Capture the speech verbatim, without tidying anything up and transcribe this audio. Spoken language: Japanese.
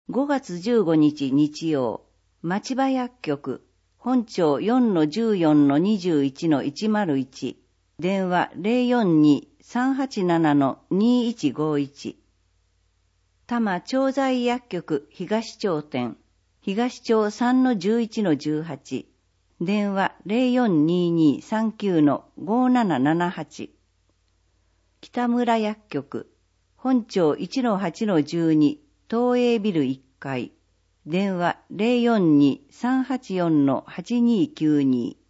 ごがつじゅうごにち日曜、町場薬局、本庁 よんのじゅうよんのにじゅういちのいちまるいち、電話 ゼロよんに さんはちななのにいちごいち。多摩調剤薬局東町店、東町 さんのじゅういちのじゅうはち、電話 ゼロよんににさんきゅうのごななななはち。北村薬局、本庁 いちのはちのじゅうに、東映ビルいっかい、電話 ゼロよんに さんはちよんのはちにきゅうに。